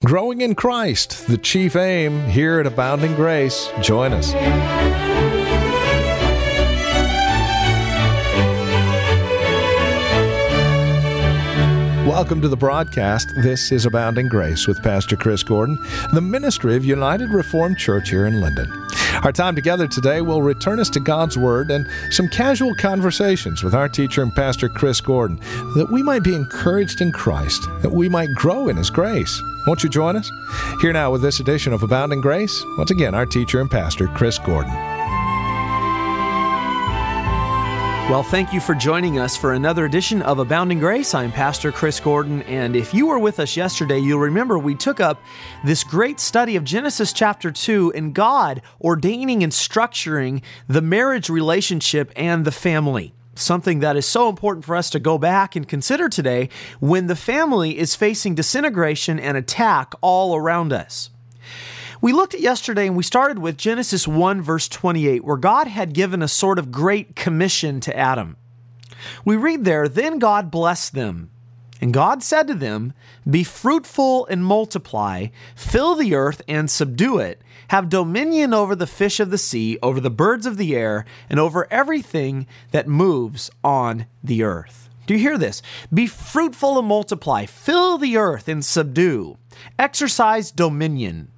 Growing in Christ, the chief aim here at Abounding Grace. Join us. Welcome to the broadcast. This is Abounding Grace with Pastor Chris Gordon, the ministry of United Reformed Church here in Linden. Our time together today will return us to God's Word and some casual conversations with our teacher and Pastor Chris Gordon, that we might be encouraged in Christ, that we might grow in His grace. Won't you join us? Here now with this edition of Abounding Grace, once again, our teacher and Pastor Chris Gordon. Well, thank you for joining us for another edition of Abounding Grace. I'm Pastor Chris Gordon, and if you were with us yesterday, you'll remember we took up this great study of Genesis chapter 2 and God ordaining and structuring the marriage relationship and the family. Something that is so important for us to go back and consider today when the family is facing disintegration and attack all around us. We looked at yesterday and we started with Genesis 1 verse 28, where God had given a sort of great commission to Adam. We read there, "Then God blessed them, and God said to them, 'Be fruitful and multiply, fill the earth and subdue it, have dominion over the fish of the sea, over the birds of the air, and over everything that moves on the earth.'" Do you hear this? Be fruitful and multiply, fill the earth and subdue, exercise dominion.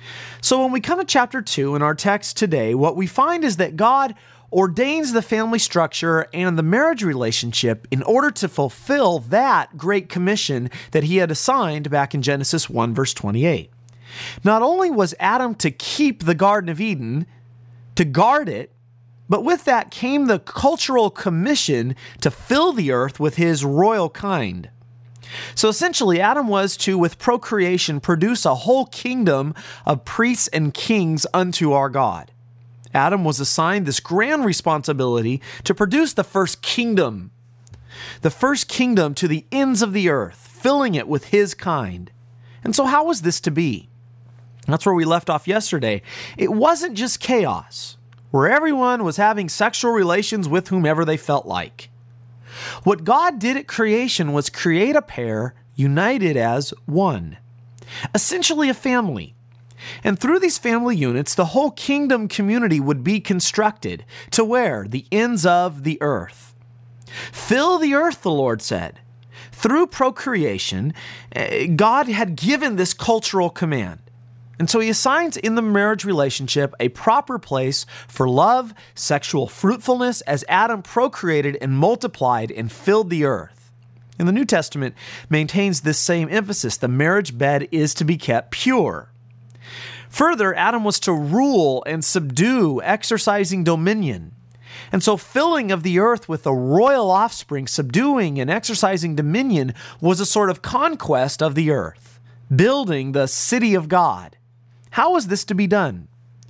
So when we come to chapter 2 in our text today, what we find is that God ordains the family structure and the marriage relationship in order to fulfill that great commission that He had assigned back in Genesis 1 verse 28. Not only was Adam to keep the Garden of Eden, to guard it, but with that came the cultural commission to fill the earth with his royal kind. So essentially, Adam was to, with procreation, produce a whole kingdom of priests and kings unto our God. Adam was assigned this grand responsibility to produce the first kingdom to the ends of the earth, filling it with His kind. And so how was this to be? That's where we left off yesterday. It wasn't just chaos, where everyone was having sexual relations with whomever they felt like. What God did at creation was create a pair united as one, essentially a family. And through these family units, the whole kingdom community would be constructed to where? The ends of the earth. Fill the earth, the Lord said. Through procreation, God had given this cultural command. And so He assigns in the marriage relationship a proper place for love, sexual fruitfulness, as Adam procreated and multiplied and filled the earth. And the New Testament maintains this same emphasis. The marriage bed is to be kept pure. Further, Adam was to rule and subdue, exercising dominion. And so filling of the earth with a royal offspring, subduing and exercising dominion, was a sort of conquest of the earth, building the city of God. How was this to be done?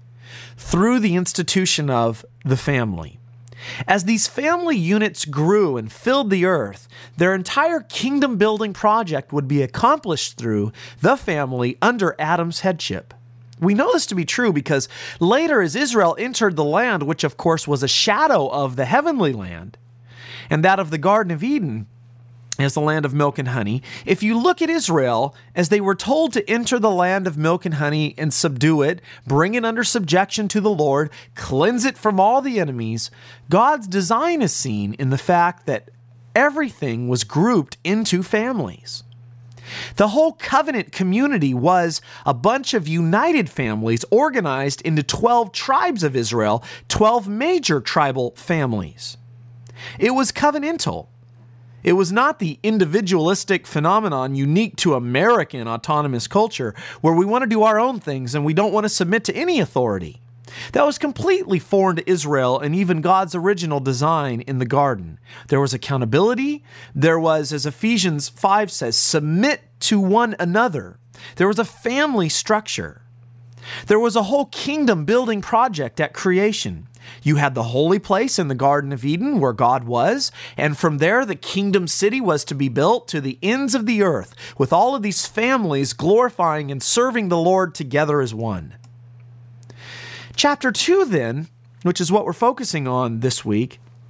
Through the institution of the family. As these family units grew and filled the earth, their entire kingdom-building project would be accomplished through the family under Adam's headship. We know this to be true because later as Israel entered the land, which of course was a shadow of the heavenly land, and that of the Garden of Eden, as the land of milk and honey. If you look at Israel, as they were told to enter the land of milk and honey and subdue it, bring it under subjection to the Lord, cleanse it from all the enemies, God's design is seen in the fact that everything was grouped into families. The whole covenant community was a bunch of united families organized into 12 tribes of Israel, 12 major tribal families. It was covenantal. It was not the individualistic phenomenon unique to American autonomous culture where we want to do our own things and we don't want to submit to any authority. That was completely foreign to Israel and even God's original design in the garden. There was accountability. There was, as Ephesians 5 says, submit to one another. There was a family structure. There was a whole kingdom building project at creation. You had the holy place in the Garden of Eden where God was, and from there the kingdom city was to be built to the ends of the earth, with all of these families glorifying and serving the Lord together as one. Chapter 2 then, which is what we're focusing on this week,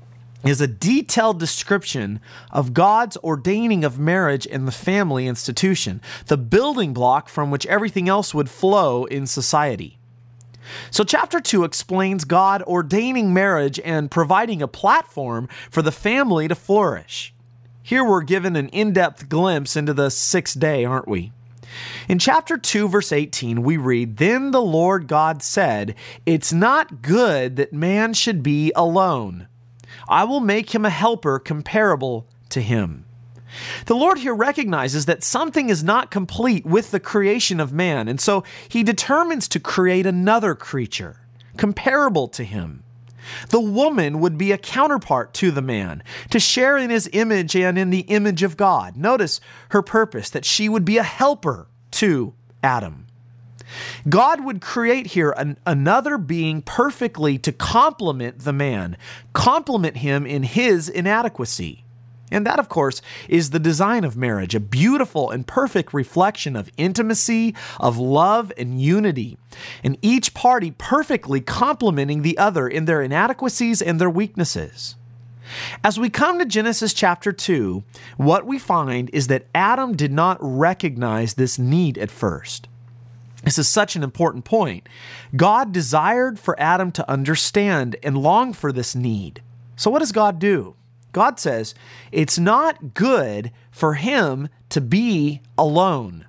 is a detailed description of God's ordaining of marriage and the family institution, the building block from which everything else would flow in society. So chapter 2 explains God ordaining marriage and providing a platform for the family to flourish. Here we're given an in-depth glimpse into the sixth day, aren't we? In chapter 2, verse 18, we read, "Then the Lord God said, 'It's not good that man should be alone. I will make him a helper comparable to him.'" The Lord here recognizes that something is not complete with the creation of man, and so he determines to create another creature comparable to him. The woman would be a counterpart to the man, to share in his image and in the image of God. Notice her purpose, that she would be a helper to Adam. God would create here another being perfectly to complement the man, complement him in his inadequacy. And that, of course, is the design of marriage, a beautiful and perfect reflection of intimacy, of love and unity, and each party perfectly complementing the other in their inadequacies and their weaknesses. As we come to Genesis chapter 2, what we find is that Adam did not recognize this need at first. This is such an important point. God desired for Adam to understand and long for this need. So what does God do? God says, it's not good for him to be alone.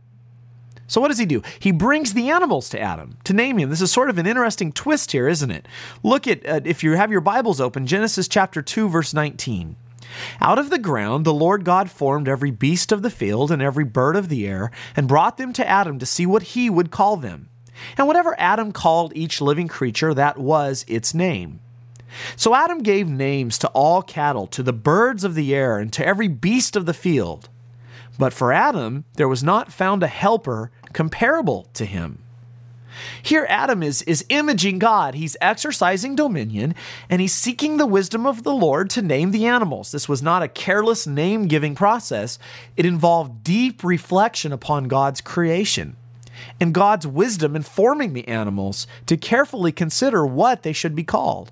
So what does he do? He brings the animals to Adam to name him. This is sort of an interesting twist here, isn't it? Look at, if you have your Bibles open, Genesis chapter 2, verse 19. "Out of the ground the Lord God formed every beast of the field and every bird of the air, and brought them to Adam to see what he would call them. And whatever Adam called each living creature, that was its name. So Adam gave names to all cattle, to the birds of the air, and to every beast of the field. But for Adam there was not found a helper comparable to him." Here Adam is imaging God. He's exercising dominion, and he's seeking the wisdom of the Lord to name the animals. This was not a careless name-giving process. It involved deep reflection upon God's creation and God's wisdom in forming the animals to carefully consider what they should be called.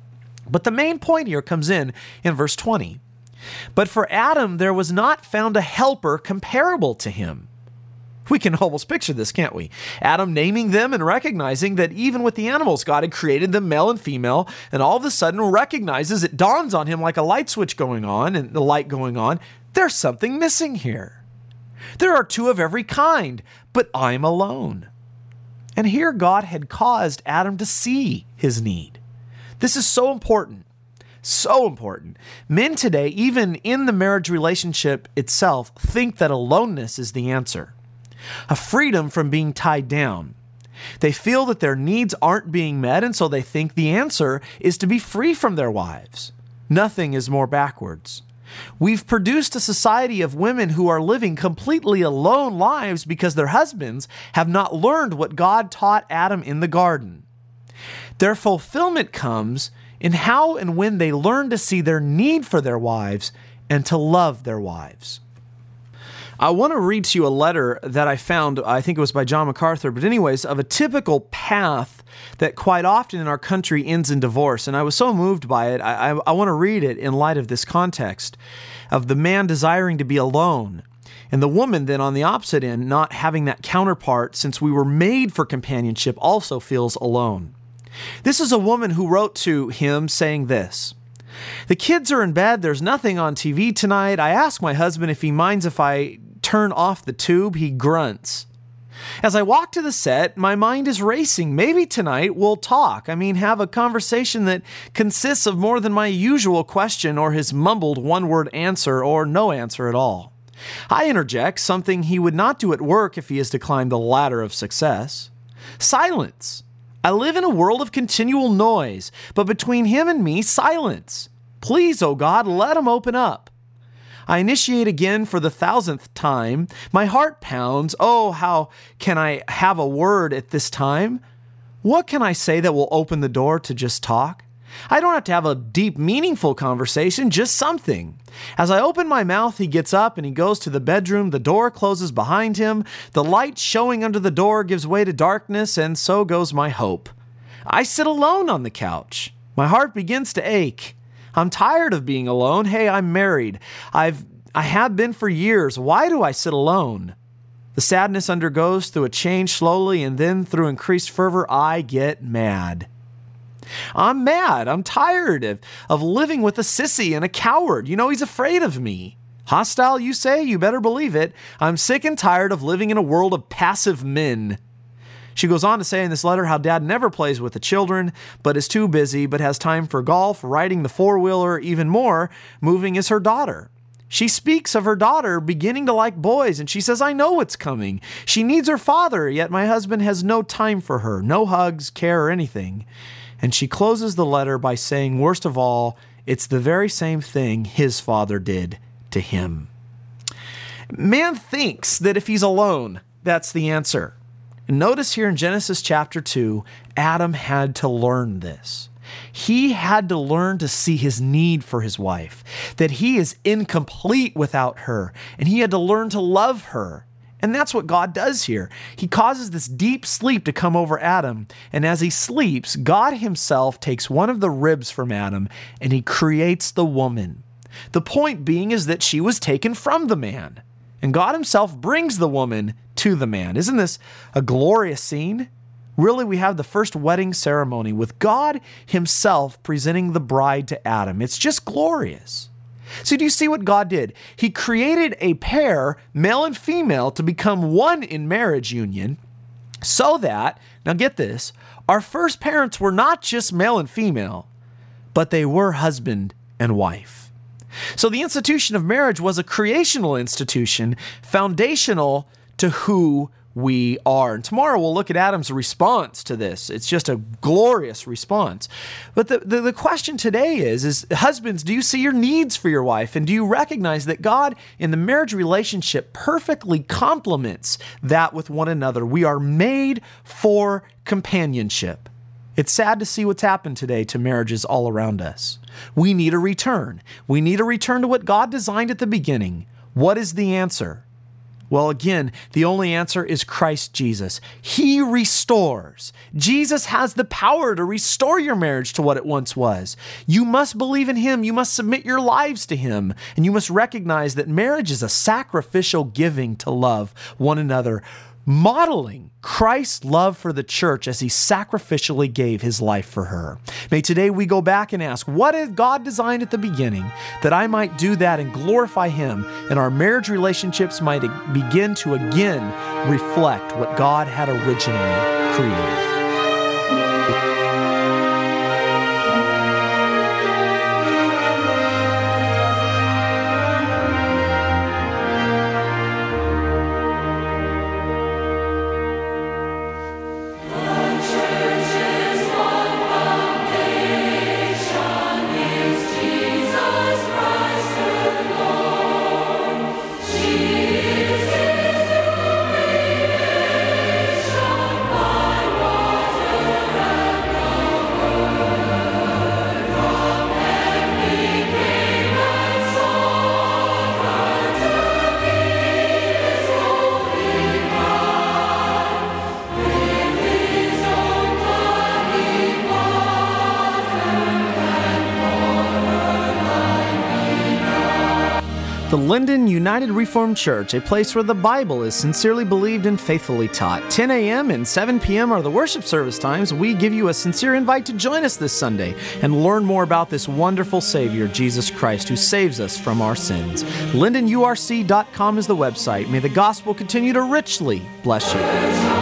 But the main point here comes in verse 20. "But for Adam there was not found a helper comparable to him." We can almost picture this, can't we? Adam naming them and recognizing that even with the animals, God had created them male and female, and all of a sudden recognizes, it dawns on him like a light switch going on and the light going on, there's something missing here. There are two of every kind, but I'm alone. And here God had caused Adam to see his need. This is so important. So important. Men today, even in the marriage relationship itself, think that aloneness is the answer. A freedom from being tied down. They feel that their needs aren't being met, and so they think the answer is to be free from their wives. Nothing is more backwards. We've produced a society of women who are living completely alone lives because their husbands have not learned what God taught Adam in the garden. Their fulfillment comes in how and when they learn to see their need for their wives and to love their wives. I want to read to you a letter that I found, I think it was by John MacArthur, but anyways, of a typical path that quite often in our country ends in divorce. And I was so moved by it, I want to read it in light of this context of the man desiring to be alone and the woman then on the opposite end not having that counterpart, since we were made for companionship, also feels alone. This is a woman who wrote to him saying this: "The kids are in bed. There's nothing on TV tonight. I ask my husband if he minds if I turn off the tube. He grunts. As I walk to the set, my mind is racing. Maybe tonight we'll talk. Have a conversation that consists of more than my usual question or his mumbled one-word answer or no answer at all. I interject something he would not do at work if he is to climb the ladder of success. Silence. I live in a world of continual noise, but between him and me, silence. Please, oh God, let him open up. I initiate again for the 1,000th time. My heart pounds. Oh, how can I have a word at this time? What can I say that will open the door to just talk? I don't have to have a deep, meaningful conversation, just something. As I open my mouth, he gets up and he goes to the bedroom. The door closes behind him. The light showing under the door gives way to darkness, and so goes my hope. I sit alone on the couch. My heart begins to ache. I'm tired of being alone. Hey, I'm married. I have been for years. Why do I sit alone? The sadness undergoes through a change slowly, and then through increased fervor, I get mad. I'm mad. I'm tired of living with a sissy and a coward. He's afraid of me. Hostile, you say? You better believe it. I'm sick and tired of living in a world of passive men. She goes on to say in this letter how dad never plays with the children, but is too busy, but has time for golf, riding the four-wheeler, even more, moving is her daughter. She speaks of her daughter beginning to like boys, and she says, I know what's coming. She needs her father, yet my husband has no time for her, no hugs, care, or anything. And she closes the letter by saying, worst of all, it's the very same thing his father did to him. Man thinks that if he's alone, that's the answer. And notice here in Genesis chapter 2, Adam had to learn this. He had to learn to see his need for his wife, that he is incomplete without her, and he had to learn to love her. And that's what God does here. He causes this deep sleep to come over Adam, and as he sleeps, God himself takes one of the ribs from Adam, and he creates the woman. The point being is that she was taken from the man, and God himself brings the woman to the man. Isn't this a glorious scene? Really, we have the first wedding ceremony with God himself presenting the bride to Adam. It's just glorious. So do you see what God did? He created a pair, male and female, to become one in marriage union so that, now get this, our first parents were not just male and female, but they were husband and wife. So the institution of marriage was a creational institution, foundational to who we are. And tomorrow we'll look at Adam's response to this. It's just a glorious response. But the question today is husbands, do you see your needs for your wife? And do you recognize that God in the marriage relationship perfectly complements that with one another? We are made for companionship. It's sad to see what's happened today to marriages all around us. We need a return. We need a return to what God designed at the beginning. What is the answer? Well, again, the only answer is Christ Jesus. He restores. Jesus has the power to restore your marriage to what it once was. You must believe in him. You must submit your lives to him. And you must recognize that marriage is a sacrificial giving to love one another, modeling Christ's love for the church as he sacrificially gave his life for her. May today we go back and ask, what did God design at the beginning that I might do that and glorify him, and our marriage relationships might begin to again reflect what God had originally created. The Linden United Reformed Church, a place where the Bible is sincerely believed and faithfully taught. 10 a.m. and 7 p.m. are the worship service times. We give you a sincere invite to join us this Sunday and learn more about this wonderful Savior, Jesus Christ, who saves us from our sins. LindenURC.com is the website. May the gospel continue to richly bless you.